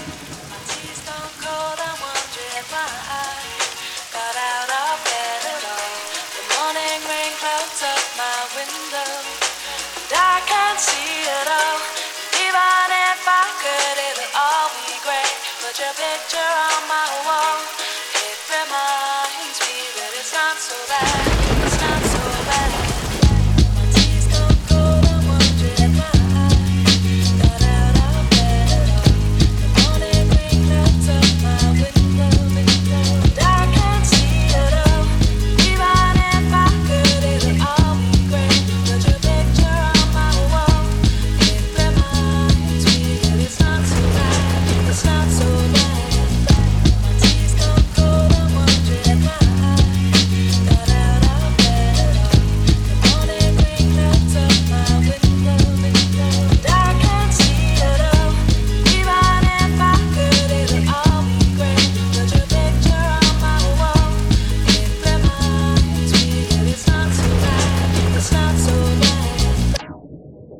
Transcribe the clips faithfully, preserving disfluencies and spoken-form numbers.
My tea's gone cold, I'm wondering why I got out of bed at all. The morning rain clouds up my window, and I can't see it all. Even if I could, it'll all be great. Put your picture on my wall. It reminds me that it's not so bad. It's not so bad. My tea's gone cold, I'm wondering why I got out of bed at all. The morning rain clouds up my window, and I can't see it all. Even if I could, it'll all be great. Put your picture on my wall. It reminds me that it's not so bad. It's not so bad. My tea's gone cold, I'm wondering why I got out of bed at all. The morning rain clouds up my window, and I can't see it all. Even if I could, it'll all be great. Put your picture on my wall. It reminds me that it's not so bad. It's not so bad.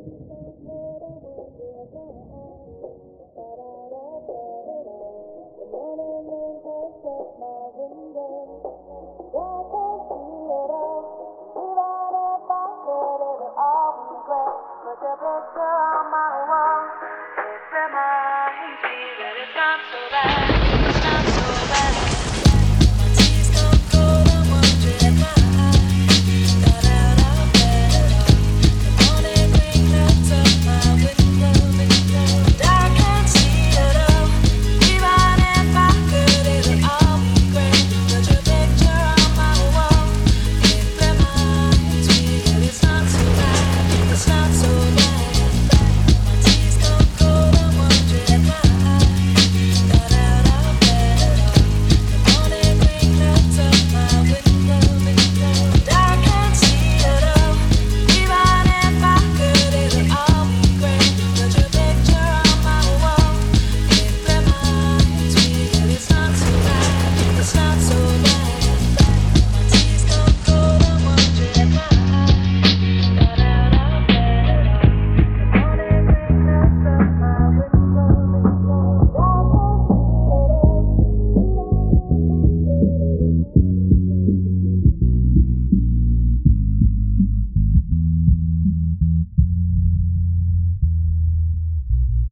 Put your picture on my wall. It reminds me that it's not so bad.